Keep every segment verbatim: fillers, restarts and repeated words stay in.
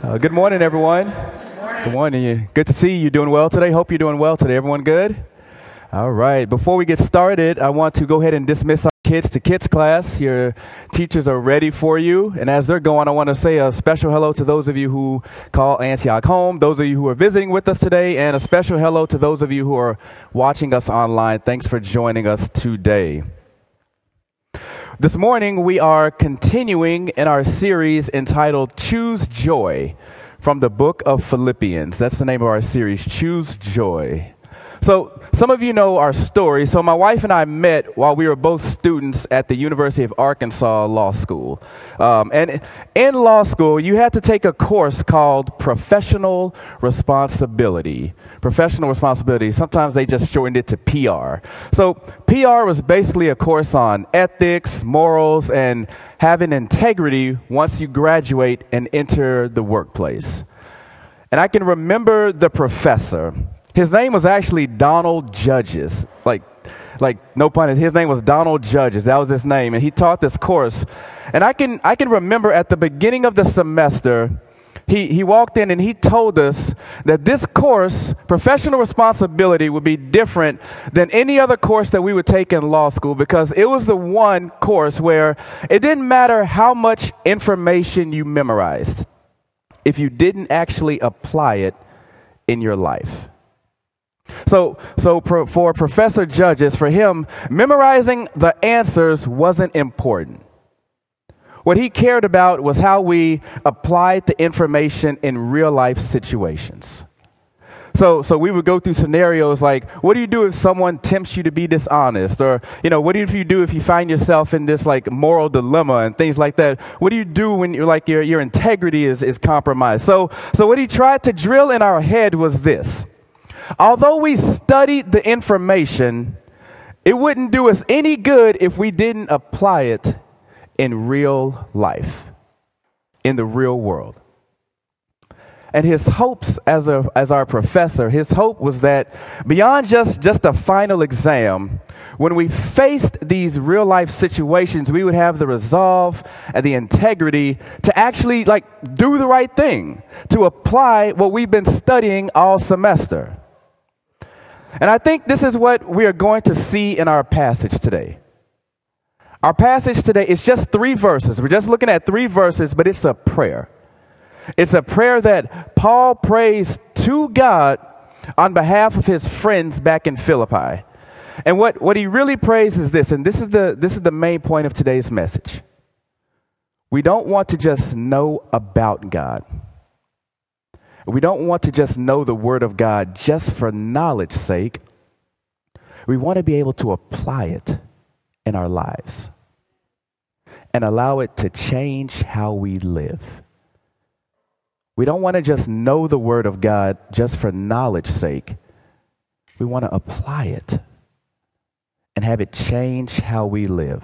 Uh, good morning, everyone. Good morning. Good to see you. You're doing well today. Hope you're doing well today. Everyone good? All right. Before we get started, I want to go ahead and dismiss our kids to kids class. Your teachers are ready for you. And as they're going, I want to say a special hello to those of you who call Antioch home, those of you who are visiting with us today, and a special hello to those of you who are watching us online. Thanks for joining us today. This morning, we are continuing in our series entitled Choose Joy from the book of Philippians. That's the name of our series, Choose Joy. So some of you know our story. So my wife and I met while we were both students at the University of Arkansas Law School. Um, and in law school, you had to take a course called Professional Responsibility. Professional Responsibility. Sometimes they just shortened it to P R. So P R was basically a course on ethics, morals, and having integrity once you graduate and enter the workplace. And I can remember the professor. His name was actually Donald Judges, like, like no pun intended. His name was Donald Judges. That was his name, and he taught this course. And I can I can remember at the beginning of the semester, he he walked in and he told us that this course, professional responsibility, would be different than any other course that we would take in law school because it was the one course where it didn't matter how much information you memorized if you didn't actually apply it in your life. So, so pro, for Professor Judges, for him, memorizing the answers wasn't important. What he cared about was how we applied the information in real life situations. So, so we would go through scenarios like, what do you do if someone tempts you to be dishonest? Or, you know, what do you do if you find yourself in this like moral dilemma and things like that? What do you do when you're like your, your integrity is, is compromised? So, so what he tried to drill in our head was this. Although we studied the information, it wouldn't do us any good if we didn't apply it in real life, in the real world. And his hopes as a as our professor, his hope was that beyond just, just a final exam, when we faced these real life situations, we would have the resolve and the integrity to actually like do the right thing, to apply what we've been studying all semester. And I think this is what we are going to see in our passage today. Our passage today is just three verses. We're just looking at three verses, but it's a prayer. It's a prayer that Paul prays to God on behalf of his friends back in Philippi. And what, what he really prays is this, and this is the this is the main point of today's message. We don't want to just know about God. We don't want to just know the Word of God just for knowledge's sake. We want to be able to apply it in our lives and allow it to change how we live. We don't want to just know the Word of God just for knowledge's sake. We want to apply it and have it change how we live.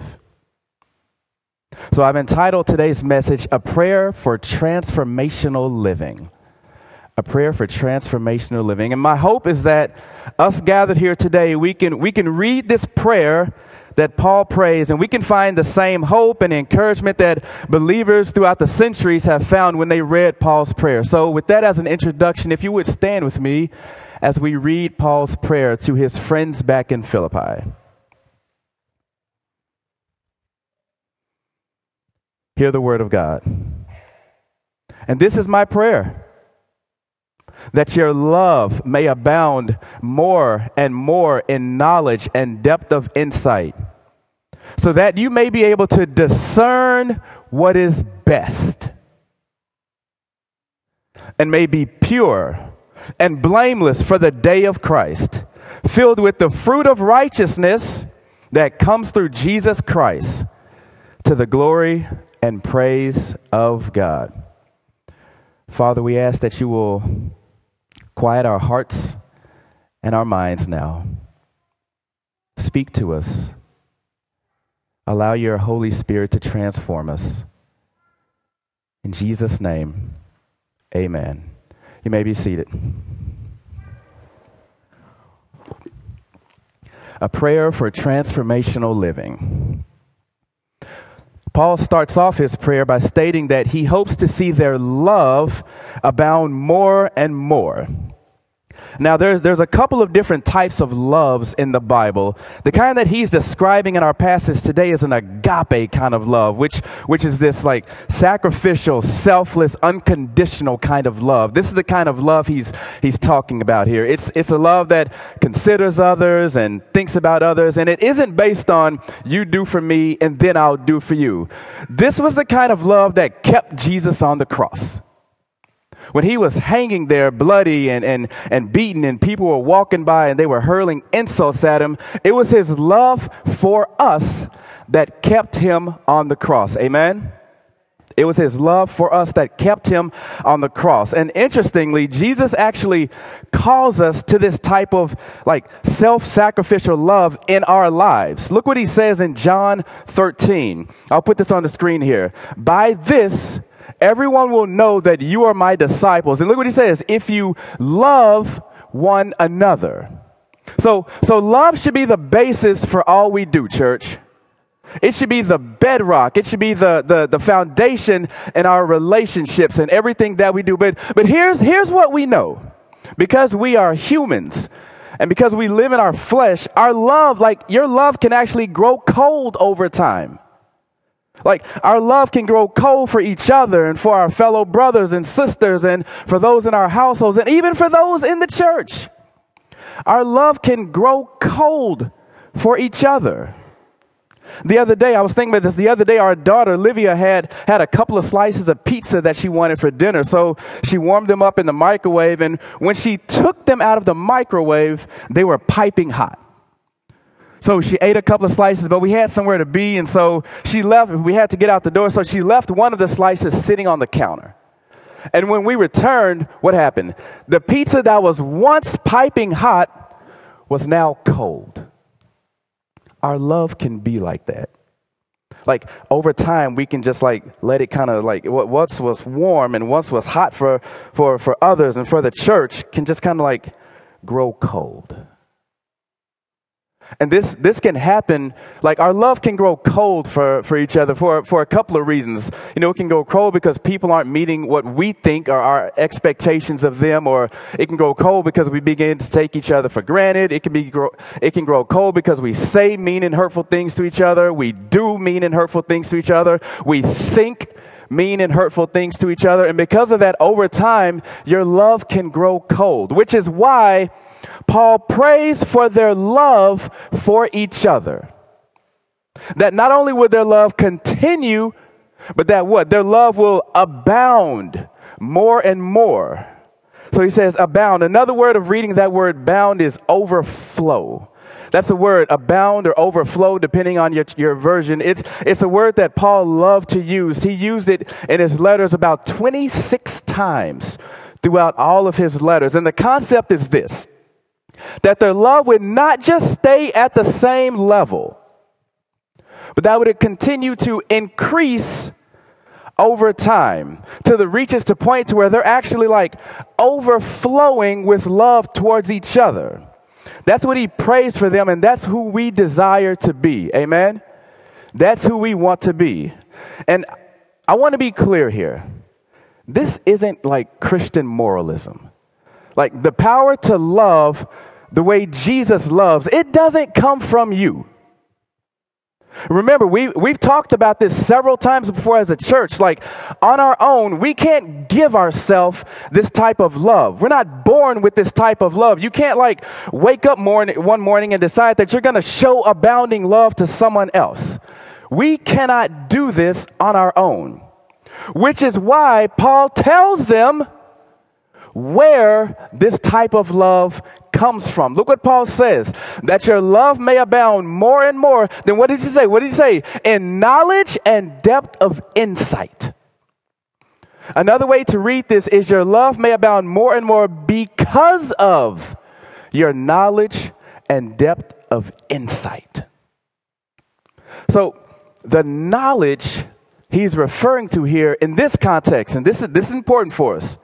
So I've entitled today's message, A Prayer for Transformational Living. A prayer for transformational living. And my hope is that us gathered here today, we can we can read this prayer that Paul prays, and we can find the same hope and encouragement that believers throughout the centuries have found when they read Paul's prayer. So with that as an introduction, if you would stand with me as we read Paul's prayer to his friends back in Philippi. Hear the word of God. And this is my prayer, that your love may abound more and more in knowledge and depth of insight, so that you may be able to discern what is best, and may be pure and blameless for the day of Christ, filled with the fruit of righteousness that comes through Jesus Christ, to the glory and praise of God. Father, we ask that you will quiet our hearts and our minds now. Speak to us. Allow your Holy Spirit to transform us. In Jesus' name, amen. You may be seated. A prayer for transformational living. Paul starts off his prayer by stating that he hopes to see their love abound more and more. Now, there's, there's a couple of different types of loves in the Bible. The kind that he's describing in our passage today is an agape kind of love, which, which is this like sacrificial, selfless, unconditional kind of love. This is the kind of love he's, he's talking about here. It's, it's a love that considers others and thinks about others, and it isn't based on you do for me and then I'll do for you. This was the kind of love that kept Jesus on the cross. When he was hanging there bloody and, and, and beaten and people were walking by and they were hurling insults at him, it was his love for us that kept him on the cross. Amen? It was his love for us that kept him on the cross. And interestingly, Jesus actually calls us to this type of like self-sacrificial love in our lives. Look what he says in John thirteen. I'll put this on the screen here. By this, everyone will know that you are my disciples. And look what he says, if you love one another. So, so love should be the basis for all we do, church. It should be the bedrock. It should be the, the, the foundation in our relationships and everything that we do. But, but here's, here's what we know. Because we are humans and because we live in our flesh, our love, like your love can actually grow cold over time. Like our love can grow cold for each other and for our fellow brothers and sisters and for those in our households and even for those in the church. Our love can grow cold for each other. The other day, I was thinking about this. The other day, our daughter, Olivia, had, had a couple of slices of pizza that she wanted for dinner. So she warmed them up in the microwave. And when she took them out of the microwave, they were piping hot. So she ate a couple of slices, but we had somewhere to be. And so she left. We had to get out the door. So she left one of the slices sitting on the counter. And when we returned, what happened? The pizza that was once piping hot was now cold. Our love can be like that. Like over time, we can just like let it kind of like what once was warm and once was hot for, for, for others and for the church can just kind of like grow cold. And this this can happen, like our love can grow cold for, for each other for, for a couple of reasons. You know, it can grow cold because people aren't meeting what we think are our expectations of them, or it can grow cold because we begin to take each other for granted. It can be grow, it can grow cold because we say mean and hurtful things to each other. We do mean and hurtful things to each other. We think mean and hurtful things to each other. And because of that, over time, your love can grow cold, which is why Paul prays for their love for each other. That not only will their love continue, but that what? Their love will abound more and more. So he says abound. Another word of reading that word bound is overflow. That's the word abound or overflow, depending on your, your version. It's, it's a word that Paul loved to use. He used it in his letters about twenty-six times throughout all of his letters. And the concept is this: that their love would not just stay at the same level, but that would continue to increase over time till it reaches to point to where they're actually like overflowing with love towards each other. That's what he prays for them, and that's who we desire to be. Amen? That's who we want to be. And I want to be clear here. This isn't like Christian moralism. Like the power to love the way Jesus loves, it doesn't come from you. Remember, we, we've talked about this several times before as a church. Like on our own, we can't give ourselves this type of love. We're not born with this type of love. You can't like wake up morning, one morning and decide that you're going to show abounding love to someone else. We cannot do this on our own, which is why Paul tells them where this type of love comes from. Look what Paul says, that your love may abound more and more. Then what does he say? What did he say? In knowledge and depth of insight. Another way to read this is your love may abound more and more because of your knowledge and depth of insight. So the knowledge he's referring to here in this context, and this is, this is important for us,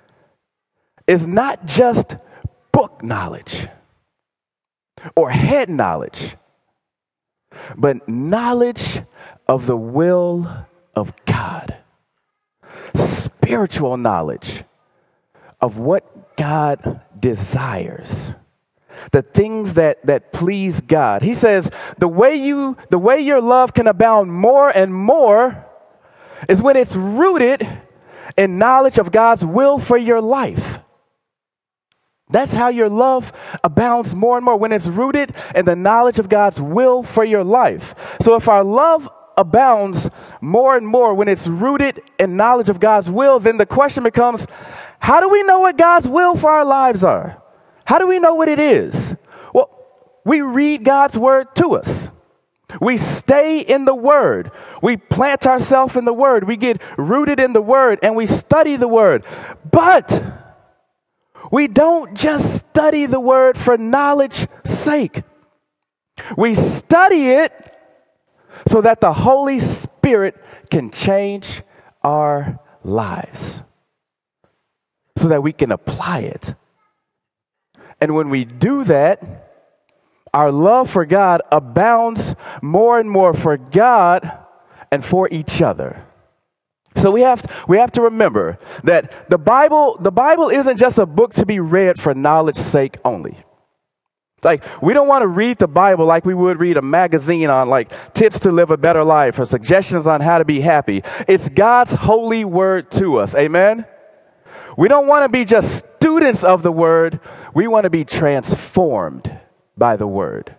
is not just book knowledge or head knowledge, but knowledge of the will of God. Spiritual knowledge of what God desires. The things that, that please God. He says the way you the way your love can abound more and more is when it's rooted in knowledge of God's will for your life. That's how your love abounds more and more, when it's rooted in the knowledge of God's will for your life. So if our love abounds more and more when it's rooted in knowledge of God's will, then the question becomes, how do we know what God's will for our lives are? How do we know what it is? Well, we read God's word to us. We stay in the word. We plant ourselves in the word. We get rooted in the word and we study the word. But we don't just study the word for knowledge's sake. We study it so that the Holy Spirit can change our lives, so that we can apply it. And when we do that, our love for God abounds more and more for God and for each other. So we have we have to remember that the Bible the Bible isn't just a book to be read for knowledge's sake only. Like, we don't want to read the Bible like we would read a magazine on like tips to live a better life or suggestions on how to be happy. It's God's holy word to us. Amen. We don't want to be just students of the word. We want to be transformed by the word.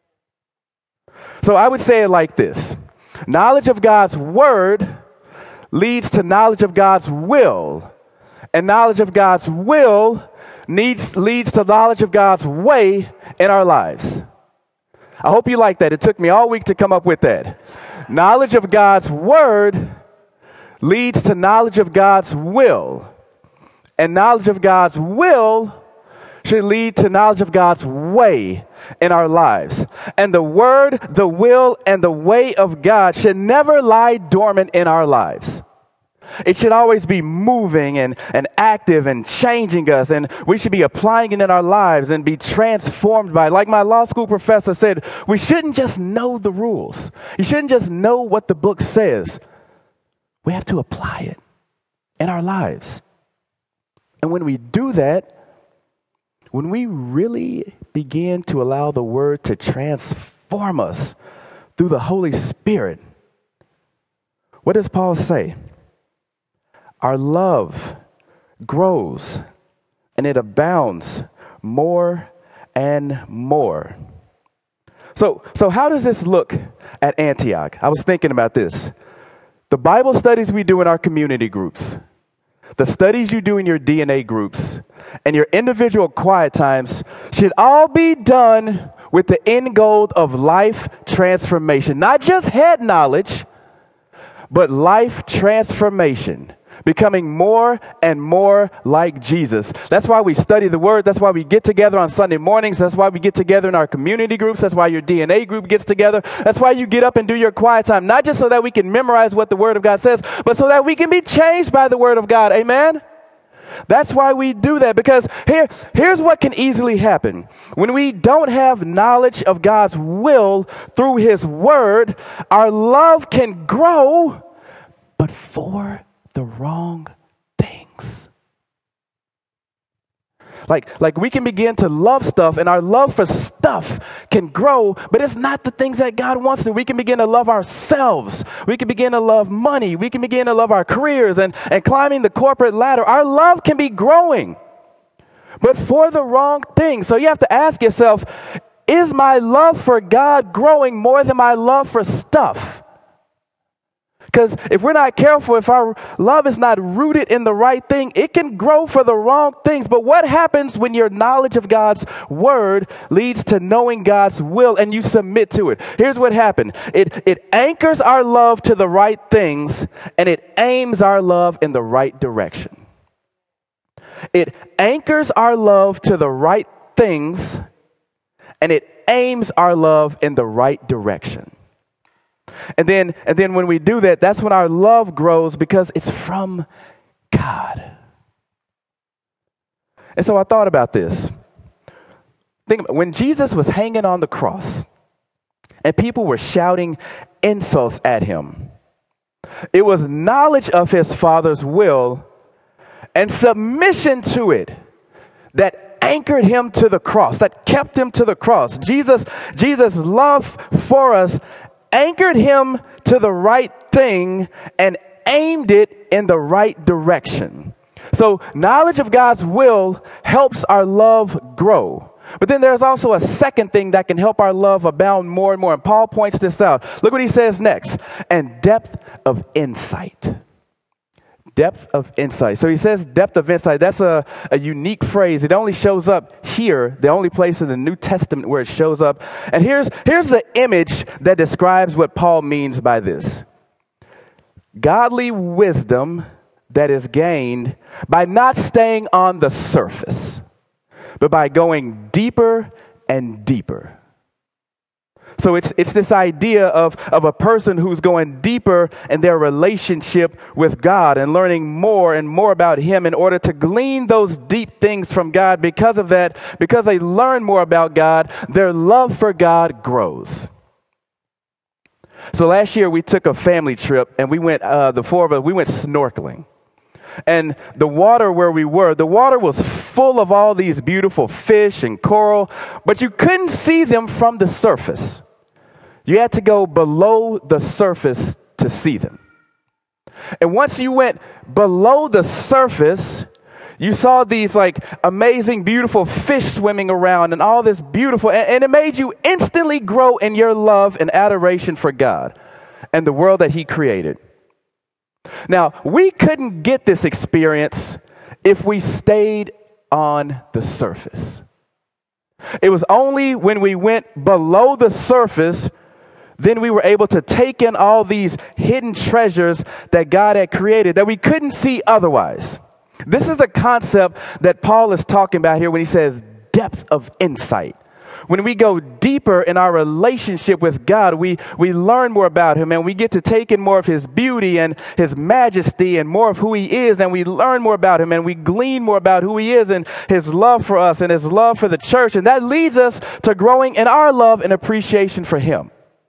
So I would say it like this. Knowledge of God's word leads to knowledge of God's will. And knowledge of God's will needs leads to knowledge of God's way in our lives. I hope you like that. It took me all week to come up with that. Knowledge of God's word leads to knowledge of God's will. And knowledge of God's will should lead to knowledge of God's way in our lives. And the word, the will, and the way of God should never lie dormant in our lives. It should always be moving and, and active and changing us. And we should be applying it in our lives and be transformed by it. Like my law school professor said, we shouldn't just know the rules. You shouldn't just know what the book says. We have to apply it in our lives. And when we do that, when we really begin to allow the word to transform us through the Holy Spirit, what does Paul say? Our love grows and it abounds more and more. So, so how does this look at Antioch? I was thinking about this. The Bible studies we do in our community groups, the studies you do in your D N A groups, and your individual quiet times should all be done with the end goal of life transformation. Not just head knowledge, but life transformation. Becoming more and more like Jesus. That's why we study the word. That's why we get together on Sunday mornings. That's why we get together in our community groups. That's why your D N A group gets together. That's why you get up and do your quiet time. Not just so that we can memorize what the word of God says, but so that we can be changed by the word of God. Amen? That's why we do that, because here, here's what can easily happen. When we don't have knowledge of God's will through his word, our love can grow, but for the wrong things. Like, like we can begin to love stuff, and our love for stuff can grow, but it's not the things that God wants to. We can begin to love ourselves. We can begin to love money. We can begin to love our careers and, and climbing the corporate ladder. Our love can be growing, but for the wrong things. So you have to ask yourself, is my love for God growing more than my love for stuff? Because if we're not careful, if our love is not rooted in the right thing, it can grow for the wrong things. But what happens when your knowledge of God's word leads to knowing God's will and you submit to it? Here's what happened. It, it anchors our love to the right things, and it aims our love in the right direction. It anchors our love to the right things, and it aims our love in the right direction. And then, and then when we do that, that's when our love grows, because it's from God. And so I thought about this. Think about when Jesus was hanging on the cross and people were shouting, insults at him. It was knowledge of his Father's will and submission to it that anchored him to the cross, that kept him to the cross. Jesus, Jesus' love for us anchored him to the right thing and aimed it in the right direction. So knowledge of God's will helps our love grow. But then there's also a second thing that can help our love abound more and more. And Paul points this out. Look what he says next. And depth of insight. Depth of insight. So he says depth of insight. That's a, a unique phrase. It only shows up here, the only place in the New Testament where it shows up. And here's, here's the image that describes what Paul means by this. Godly wisdom that is gained by not staying on the surface, but by going deeper and deeper. So it's it's this idea of, of a person who's going deeper in their relationship with God and learning more and more about him in order to glean those deep things from God. Because of that, because they learn more about God, their love for God grows. So last year we took a family trip and we went, uh, the four of us, we went snorkeling. And the water where we were, the water was full of all these beautiful fish and coral, but you couldn't see them from the surface. You had to go below the surface to see them. And once you went below the surface, you saw these like amazing, beautiful fish swimming around and all this beautiful, and, and it made you instantly grow in your love and adoration for God and the world that he created. Now, we couldn't get this experience if we stayed on the surface. It was only when we went below the surface, then we were able to take in all these hidden treasures that God had created that we couldn't see otherwise. This is the concept that Paul is talking about here when he says depth of insight. When we go deeper in our relationship with God, we, we learn more about him and we get to take in more of his beauty and his majesty and more of who he is. And we learn more about him and we glean more about who he is and his love for us and his love for the church. And that leads us to growing in our love and appreciation for him.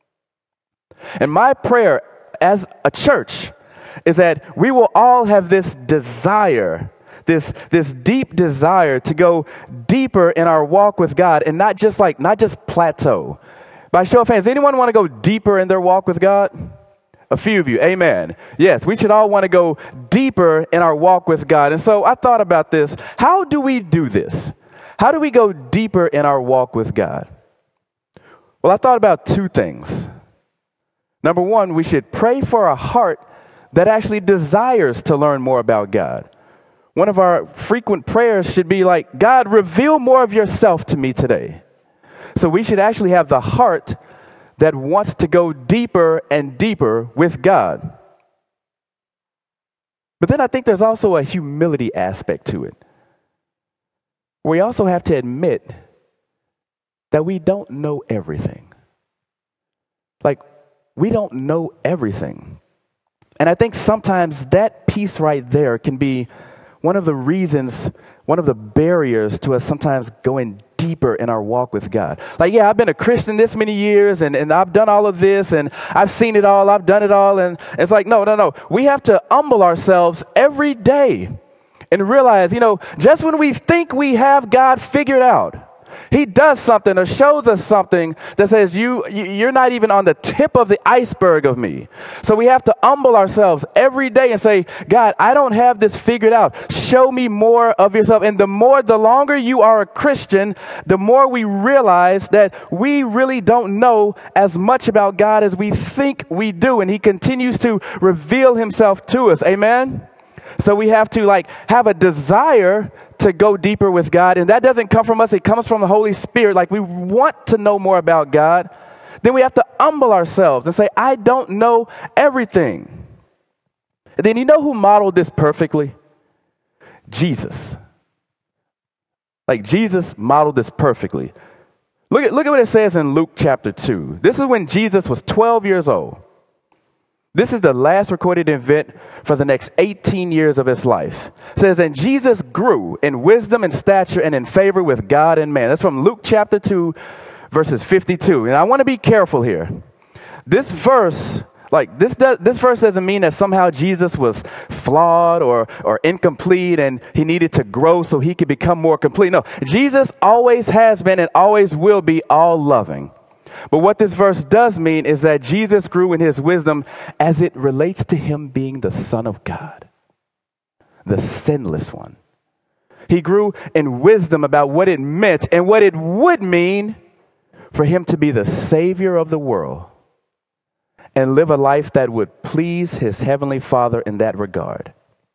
And my prayer as a church is that we will all have this desire This this deep desire to go deeper in our walk with God and not just like, not just plateau. By show of hands, anyone want to go deeper in their walk with God? A few of you, amen. Yes, we should all want to go deeper in our walk with God. And so I thought about this. How do we do this? How do we go deeper in our walk with God? Well, I thought about two things. Number one, we should pray for a heart that actually desires to learn more about God. One of our frequent prayers should be like, God, reveal more of yourself to me today. So we should actually have the heart that wants to go deeper and deeper with God. But then I think there's also a humility aspect to it. We also have to admit that we don't know everything. Like, we don't know everything. And I think sometimes that piece right there can be one of the reasons, one of the barriers to us sometimes going deeper in our walk with God. Like, yeah, I've been a Christian this many years and, and I've done all of this and I've seen it all, I've done it all. And it's like, no, no, no. We have to humble ourselves every day and realize, you know, just when we think we have God figured out, he does something or shows us something that says you, you're not even on the tip of the iceberg of me. So we have to humble ourselves every day and say, God, I don't have this figured out. Show me more of yourself. And the more, the longer you are a Christian, the more we realize that we really don't know as much about God as we think we do. And he continues to reveal himself to us. Amen. So we have to like have a desire to go deeper with God. And that doesn't come from us. It comes from the Holy Spirit. Like, we want to know more about God. Then we have to humble ourselves and say, I don't know everything. And then you know who modeled this perfectly? Jesus. Like, Jesus modeled this perfectly. Look at, look at what it says in Luke chapter two. This is when Jesus was twelve years old. This is the last recorded event for the next eighteen years of his life. It says, and Jesus grew in wisdom and stature and in favor with God and man. That's from Luke chapter two, verses fifty-two. And I want to be careful here. This verse, like this, does, this verse doesn't mean that somehow Jesus was flawed or or incomplete and he needed to grow so he could become more complete. No, Jesus always has been and always will be all loving. But what this verse does mean is that Jesus grew in his wisdom as it relates to him being the Son of God, the sinless one. He grew in wisdom about what it meant and what it would mean for him to be the Savior of the world and live a life that would please his heavenly Father in that regard.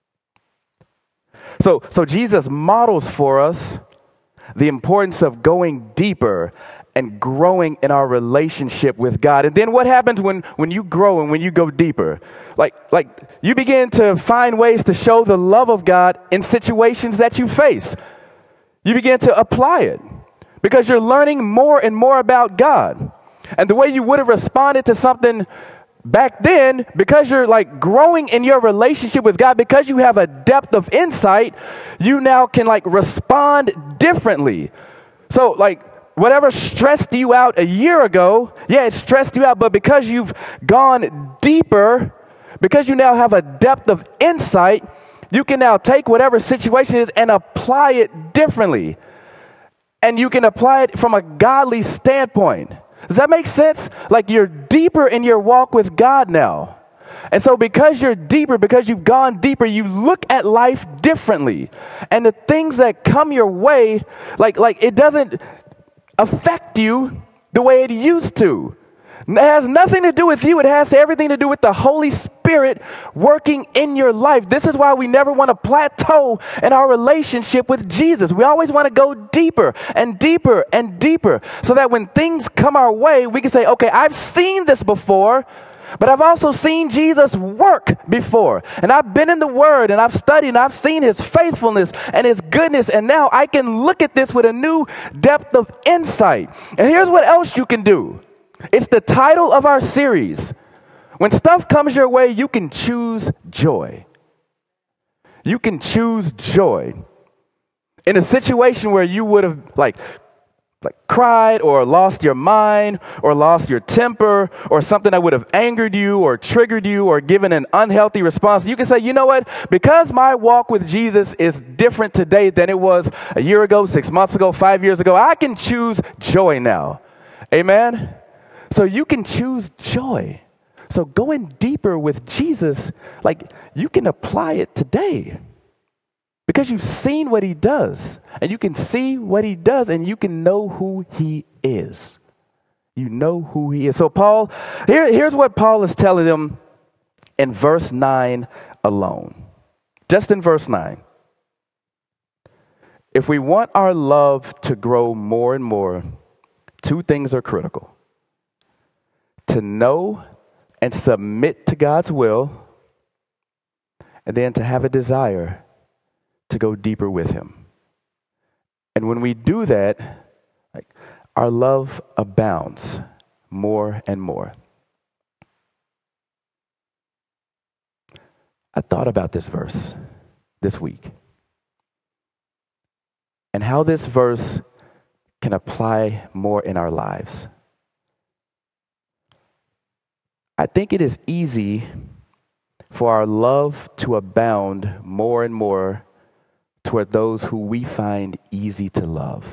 So, so Jesus models for us the importance of going deeper and growing in our relationship with God. And then what happens when, when you grow and when you go deeper? Like, like you begin to find ways to show the love of God in situations that you face. You begin to apply it because you're learning more and more about God. And the way you would have responded to something back then, because you're like growing in your relationship with God, because you have a depth of insight, you now can like respond differently. So like, whatever stressed you out a year ago, yeah, it stressed you out, but because you've gone deeper, because you now have a depth of insight, you can now take whatever situation is and apply it differently. And you can apply it from a godly standpoint. Does that make sense? Like you're deeper in your walk with God now. And so because you're deeper, because you've gone deeper, you look at life differently. And the things that come your way, like, like it doesn't affect you the way it used to. It has nothing to do with you. It has everything to do with the Holy Spirit working in your life. This is why we never want to plateau in our relationship with Jesus. We always want to go deeper and deeper and deeper so that when things come our way, we can say, okay, I've seen this before, but I've also seen Jesus work before. And I've been in the Word and I've studied and I've seen his faithfulness and his goodness. And now I can look at this with a new depth of insight. And here's what else you can do. It's the title of our series. When stuff comes your way, you can choose joy. You can choose joy. In a situation where you would have like like cried or lost your mind or lost your temper or something that would have angered you or triggered you or given an unhealthy response, you can say, you know what? Because my walk with Jesus is different today than it was a year ago, six months ago, five years ago, I can choose joy now. Amen? So you can choose joy. So going deeper with Jesus, like you can apply it today. Because you've seen what he does, and you can see what he does, and you can know who he is. You know who he is. So Paul, here, here's what Paul is telling them in verse nine alone. Just in verse nine. If we want our love to grow more and more, two things are critical. To know and submit to God's will, and then to have a desire to go deeper with him. And when we do that, like, our love abounds more and more. I thought about this verse this week and how this verse can apply more in our lives. I think it is easy for our love to abound more and more toward those who we find easy to love.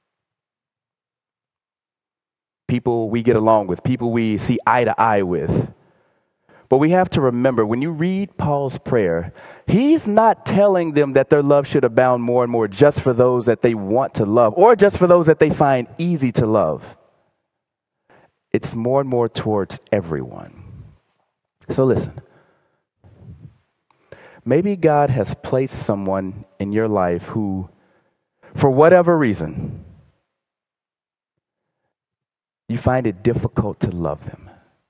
People we get along with, people we see eye to eye with. But we have to remember, when you read Paul's prayer, he's not telling them that their love should abound more and more just for those that they want to love or just for those that they find easy to love. It's more and more towards everyone. So listen. Maybe God has placed someone in your life who, for whatever reason, you find it difficult to love them.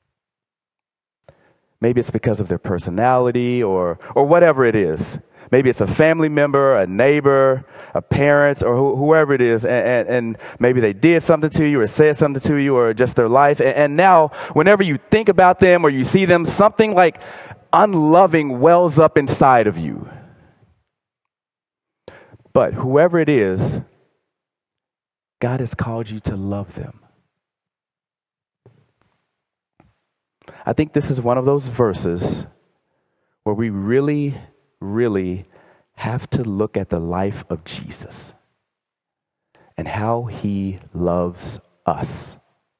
Maybe it's because of their personality or or whatever it is. Maybe it's a family member, a neighbor, a parent, or wh- whoever it is, and, and, and maybe they did something to you or said something to you or just their life. And, and now, whenever you think about them or you see them, something like unloving wells up inside of you. But whoever it is, God has called you to love them. I think this is one of those verses where we really, really have to look at the life of Jesus and how he loves us.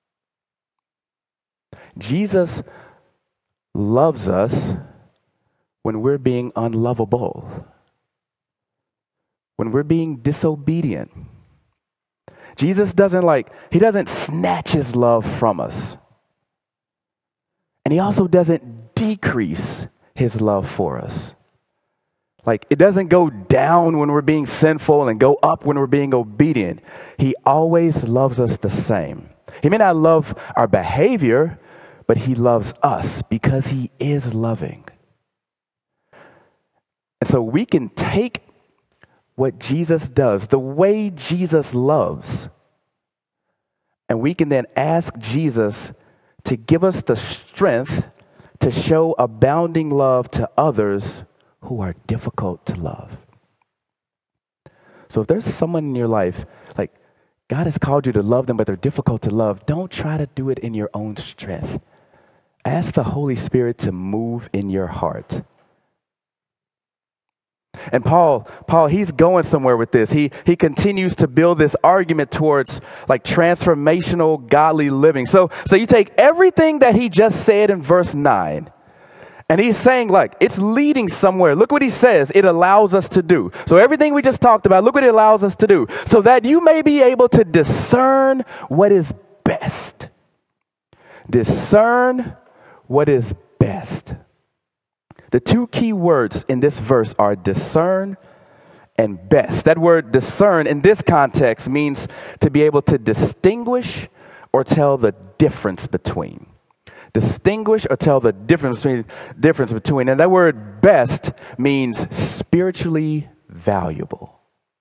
Jesus loves us when we're being unlovable, when we're being disobedient. Jesus doesn't like, he doesn't snatch his love from us. And he also doesn't decrease his love for us. Like, it doesn't go down when we're being sinful and go up when we're being obedient. He always loves us the same. He may not love our behavior, but he loves us because he is loving. And so we can take what Jesus does, the way Jesus loves, and we can then ask Jesus to give us the strength to show abounding love to others who are difficult to love. So if there's someone in your life, like God has called you to love them, but they're difficult to love, don't try to do it in your own strength. Ask the Holy Spirit to move in your heart. And Paul, Paul, he's going somewhere with this. He he continues to build this argument towards like transformational godly living. So so you take everything that he just said in verse nine, and he's saying like it's leading somewhere. Look what he says it allows us to do. So everything we just talked about, look what it allows us to do. So that you may be able to discern what is best. Discern what is best. The two key words in this verse are discern and best. That word discern in this context means to be able to distinguish or tell the difference between. Distinguish or tell the difference between, difference between. And that word best means spiritually valuable.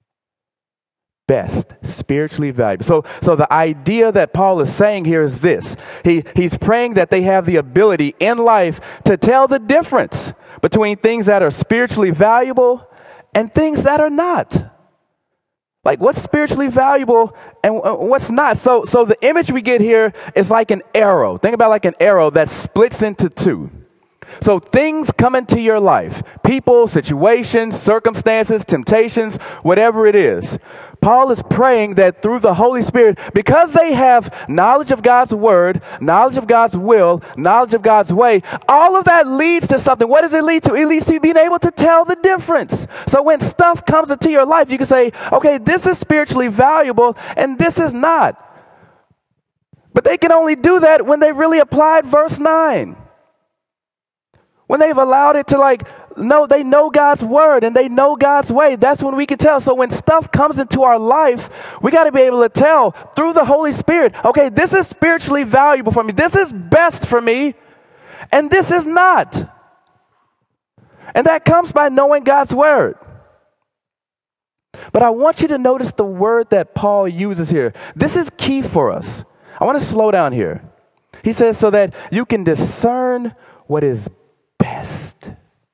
Best, spiritually valuable. So, so the idea that Paul is saying here is this. He, he's praying that they have the ability in life to tell the difference between things that are spiritually valuable and things that are not. Like what's spiritually valuable and what's not. So, so the image we get here is like an arrow. Think about like an arrow that splits into two. So things come into your life, people, situations, circumstances, temptations, whatever it is. Paul is praying that through the Holy Spirit, because they have knowledge of God's word, knowledge of God's will, knowledge of God's way, all of that leads to something. What does it lead to? It leads to being able to tell the difference. So when stuff comes into your life, you can say, okay, this is spiritually valuable and this is not. But they can only do that when they really applied verse nine. When they've allowed it to like, no, they know God's word and they know God's way. That's when we can tell. So when stuff comes into our life, we got to be able to tell through the Holy Spirit, okay, this is spiritually valuable for me. This is best for me. And this is not. And that comes by knowing God's word. But I want you to notice the word that Paul uses here. This is key for us. I want to slow down here. He says, so that you can discern what is best.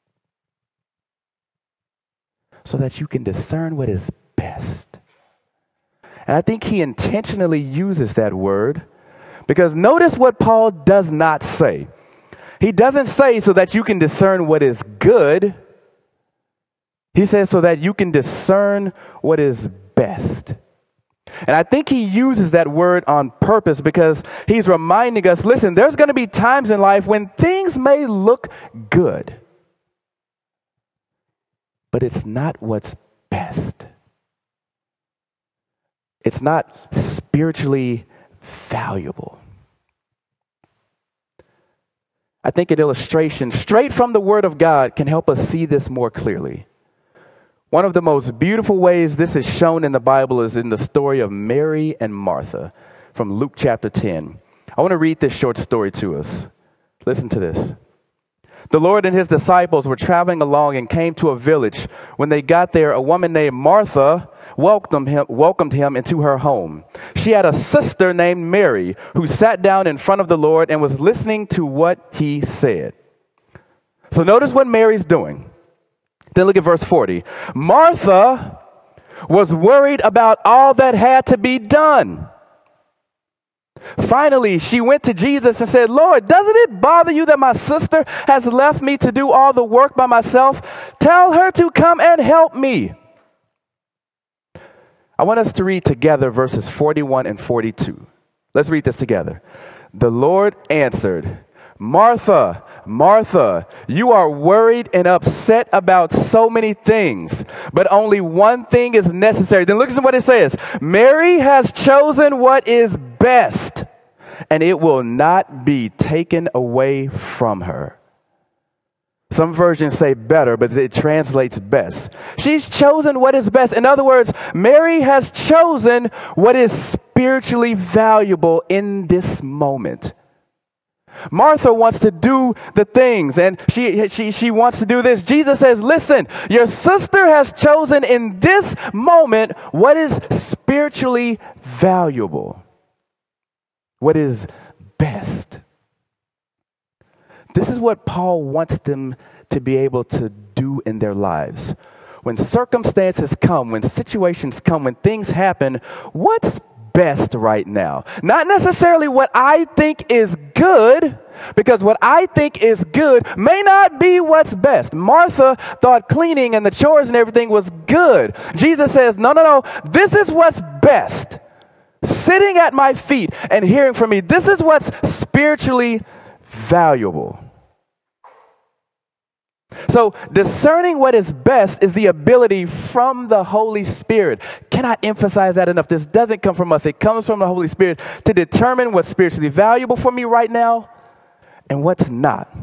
So that you can discern what is best. And I think he intentionally uses that word because notice what Paul does not say. He doesn't say so that you can discern what is good. He says so that you can discern what is best. And I think he uses that word on purpose because he's reminding us, listen, there's going to be times in life when things may look good, but it's not what's best. It's not spiritually valuable. I think an illustration straight from the Word of God can help us see this more clearly. One of the most beautiful ways this is shown in the Bible is in the story of Mary and Martha from Luke chapter ten. I want to read this short story to us. Listen to this. The Lord and his disciples were traveling along and came to a village. When they got there, a woman named Martha welcomed him, welcomed him into her home. She had a sister named Mary who sat down in front of the Lord and was listening to what he said. So notice what Mary's doing. Then look at verse forty. Martha was worried about all that had to be done. Finally, she went to Jesus and said, Lord, doesn't it bother you that my sister has left me to do all the work by myself? Tell her to come and help me. I want us to read together verses forty-one and forty-two. Let's read this together. The Lord answered, Martha, Martha, you are worried and upset about so many things, but only one thing is necessary. Then look at what it says. Mary has chosen what is best, and it will not be taken away from her. Some versions say better, but it translates best. She's chosen what is best. In other words, Mary has chosen what is spiritually valuable in this moment. Martha wants to do the things, and she, she, she wants to do this. Jesus says, listen, your sister has chosen in this moment what is spiritually valuable, what is best. This is what Paul wants them to be able to do in their lives. When circumstances come, when situations come, when things happen, what's best right now? Not necessarily what I think is good, because what I think is good may not be what's best. Martha thought cleaning and the chores and everything was good. Jesus says, no, no, no, this is what's best. Sitting at my feet and hearing from me, this is what's spiritually valuable. So discerning what is best is the ability from the Holy Spirit. Cannot emphasize that enough. This doesn't come from us. It comes from the Holy Spirit to determine what's spiritually valuable for me right now and what's not.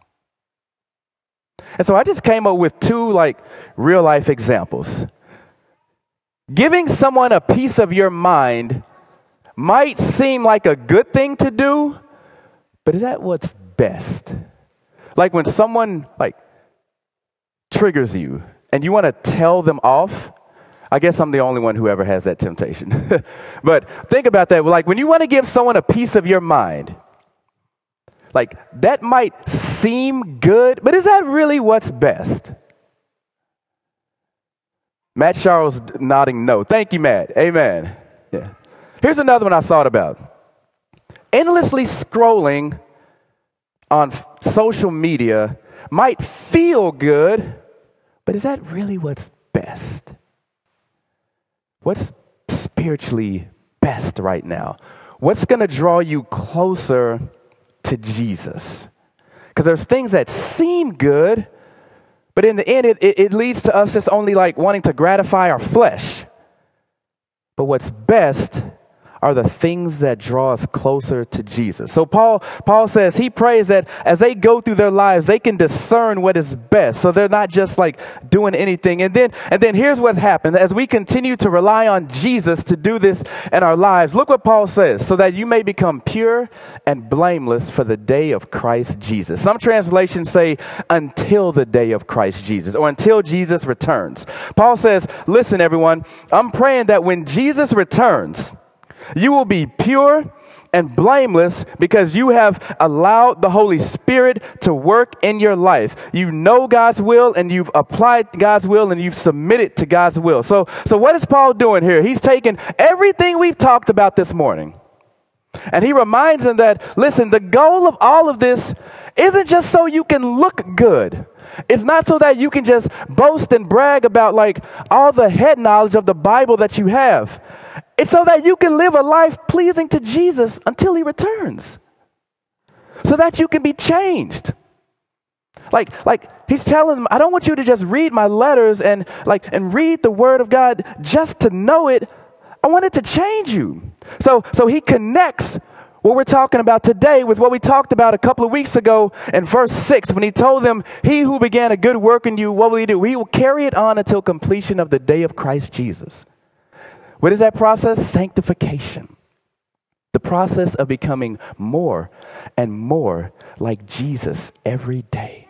And so I just came up with two like real life examples. Giving someone a piece of your mind might seem like a good thing to do, but is that what's best? Like when someone like triggers you and you want to tell them off. I guess I'm the only one who ever has that temptation. But think about that. Like when you want to give someone a piece of your mind, like that might seem good, but is that really what's best? Matt Charles nodding no. Thank you, Matt. Amen. Yeah. Here's another one I thought about. Endlessly scrolling on f- social media might feel good, but is that really what's best? What's spiritually best right now? What's going to draw you closer to Jesus? Because there's things that seem good, but in the end, it, it, it leads to us just only like wanting to gratify our flesh. But what's best are the things that draw us closer to Jesus. So Paul, Paul says he prays that as they go through their lives, they can discern what is best. So they're not just like doing anything. And then, and then here's what happened. As we continue to rely on Jesus to do this in our lives, look what Paul says, so that you may become pure and blameless for the day of Christ Jesus. Some translations say until the day of Christ Jesus, or until Jesus returns. Paul says, listen, everyone, I'm praying that when Jesus returns, you will be pure and blameless because you have allowed the Holy Spirit to work in your life. You know God's will and you've applied God's will and you've submitted to God's will. So, so what is Paul doing here? He's taking everything we've talked about this morning and he reminds them that, listen, the goal of all of this isn't just so you can look good. It's not so that you can just boast and brag about like all the head knowledge of the Bible that you have. It's so that you can live a life pleasing to Jesus until he returns. So that you can be changed. Like, like he's telling them, I don't want you to just read my letters and like and read the word of God just to know it. I want it to change you. So, so he connects what we're talking about today with what we talked about a couple of weeks ago in verse six, when he told them, he who began a good work in you, what will he do? He will carry it on until completion of the day of Christ Jesus. What is that process? Sanctification. The process of becoming more and more like Jesus every day.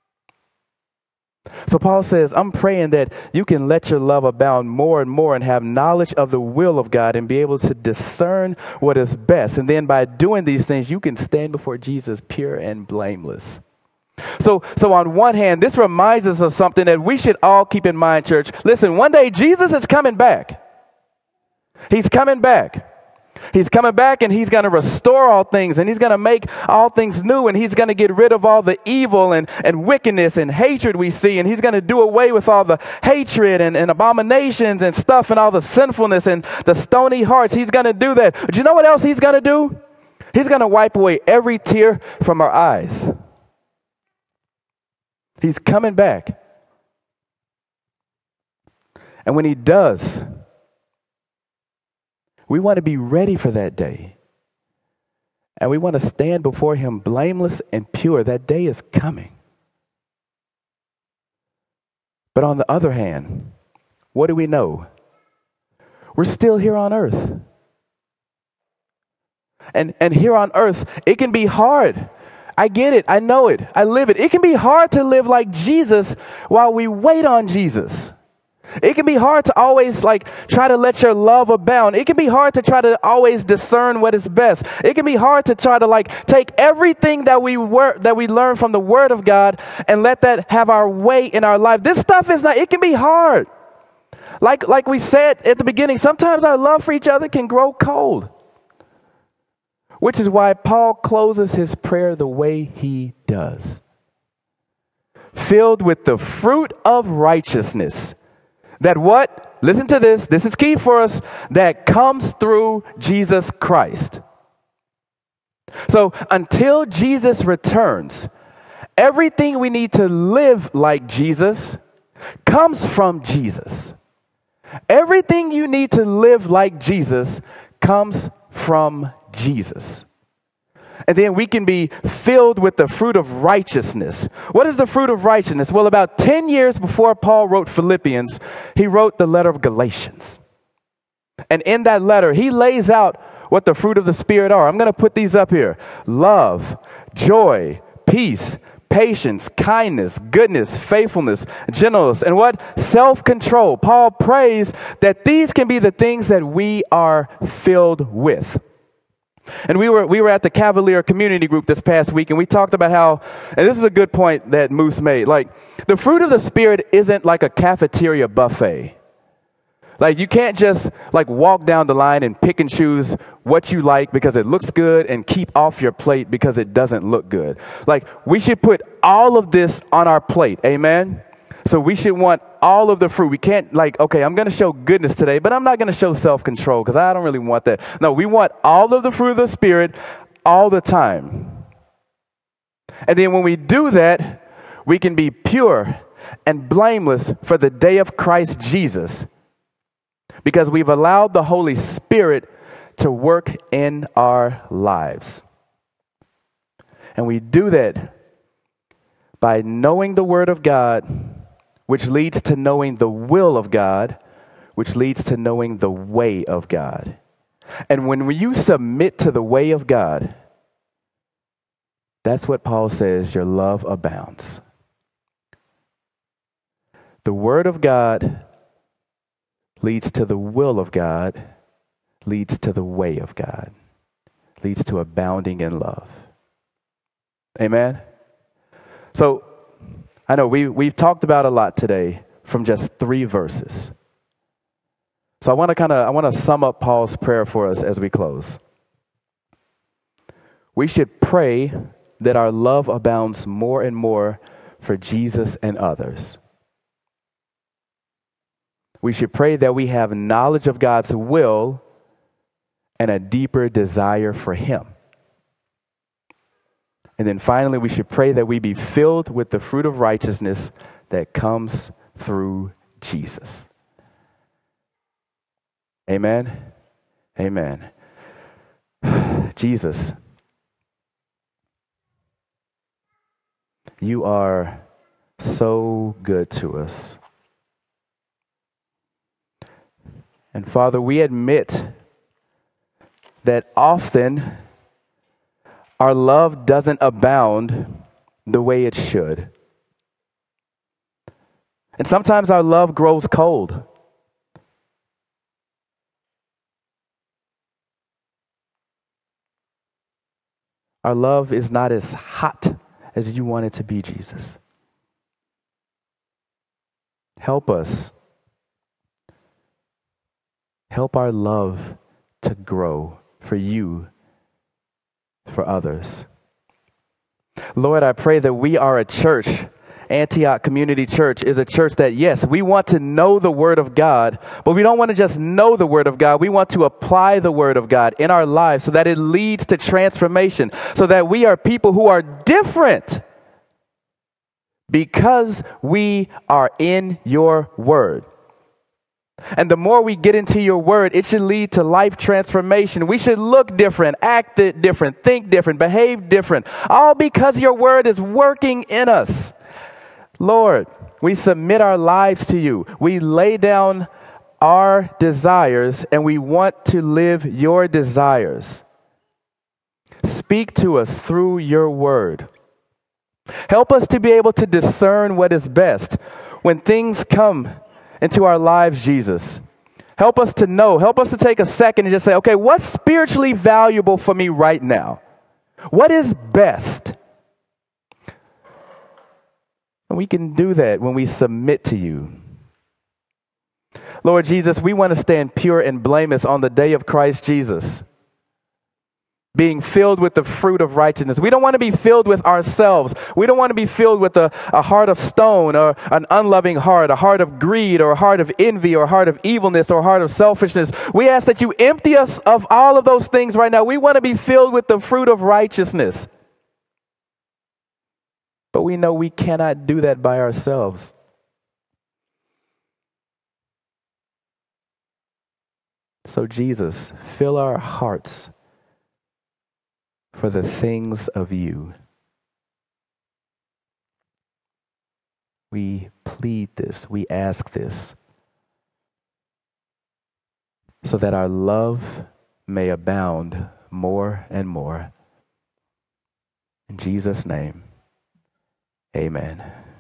So Paul says, I'm praying that you can let your love abound more and more and have knowledge of the will of God and be able to discern what is best. And then by doing these things, you can stand before Jesus pure and blameless. So, so on one hand, this reminds us of something that we should all keep in mind, church. Listen, one day Jesus is coming back. He's coming back. He's coming back and he's going to restore all things and he's going to make all things new and he's going to get rid of all the evil and, and wickedness and hatred we see. And he's going to do away with all the hatred and, and abominations and stuff and all the sinfulness and the stony hearts. He's going to do that. But you know what else he's going to do? He's going to wipe away every tear from our eyes. He's coming back. And when he does, we want to be ready for that day. And we want to stand before him blameless and pure. That day is coming. But on the other hand, what do we know? We're still here on earth. And, and here on earth, it can be hard. I get it. I know it. I live it. It can be hard to live like Jesus while we wait on Jesus. It can be hard to always like try to let your love abound. It can be hard to try to always discern what is best. It can be hard to try to like take everything that we were that we learn from the Word of God and let that have our way in our life. This stuff is not, it can be hard. Like like we said at the beginning, sometimes our love for each other can grow cold. Which is why Paul closes his prayer the way he does. Filled with the fruit of righteousness. That what? Listen to this. This is key for us. That comes through Jesus Christ. So until Jesus returns, everything we need to live like Jesus comes from Jesus. Everything you need to live like Jesus comes from Jesus. And then we can be filled with the fruit of righteousness. What is the fruit of righteousness? Well, about ten years before Paul wrote Philippians, he wrote the letter of Galatians. And in that letter, he lays out what the fruit of the Spirit are. I'm going to put these up here. Love, joy, peace, patience, kindness, goodness, faithfulness, gentleness, and what? Self-control. Paul prays that these can be the things that we are filled with. And we were we were at the Cavalier Community Group this past week, and we talked about how, and this is a good point that Moose made, like the fruit of the Spirit isn't like a cafeteria buffet. Like you can't just like walk down the line and pick and choose what you like because it looks good and keep off your plate because it doesn't look good. Like we should put all of this on our plate. Amen. So we should want all of the fruit. We can't like, okay, I'm going to show goodness today, but I'm not going to show self-control because I don't really want that. No, we want all of the fruit of the Spirit all the time. And then when we do that, we can be pure and blameless for the day of Christ Jesus because we've allowed the Holy Spirit to work in our lives. And we do that by knowing the Word of God, which leads to knowing the will of God, which leads to knowing the way of God. And when you submit to the way of God, that's what Paul says, your love abounds. The Word of God leads to the will of God, leads to the way of God, leads to abounding in love. Amen? So, I know we, we've talked about a lot today from just three verses. So I want to kind of, I want to sum up Paul's prayer for us as we close. We should pray that our love abounds more and more for Jesus and others. We should pray that we have knowledge of God's will and a deeper desire for Him. And then finally, we should pray that we be filled with the fruit of righteousness that comes through Jesus. Amen. Amen. Jesus, you are so good to us. And Father, we admit that often our love doesn't abound the way it should. And sometimes our love grows cold. Our love is not as hot as you want it to be, Jesus. Help us. Help our love to grow for you, for others. Lord, I pray that we are a church. Antioch Community Church is a church that, yes, we want to know the Word of God, but we don't want to just know the Word of God. We want to apply the Word of God in our lives so that it leads to transformation, so that we are people who are different because we are in your Word. And the more we get into your Word, it should lead to life transformation. We should look different, act different, think different, behave different, all because your Word is working in us. Lord, we submit our lives to you. We lay down our desires and we want to live your desires. Speak to us through your word. Help us to be able to discern what is best when things come into our lives, Jesus. Help us to know, help us to take a second and just say, okay, what's spiritually valuable for me right now? What is best? And we can do that when we submit to you. Lord Jesus, we want to stand pure and blameless on the day of Christ Jesus, being filled with the fruit of righteousness. We don't want to be filled with ourselves. We don't want to be filled with a, a heart of stone or an unloving heart, a heart of greed or a heart of envy or a heart of evilness or a heart of selfishness. We ask that you empty us of all of those things right now. We want to be filled with the fruit of righteousness. But we know we cannot do that by ourselves. So Jesus, fill our hearts for the things of you. We plead this, we ask this, so that our love may abound more and more. In Jesus' name. Amen.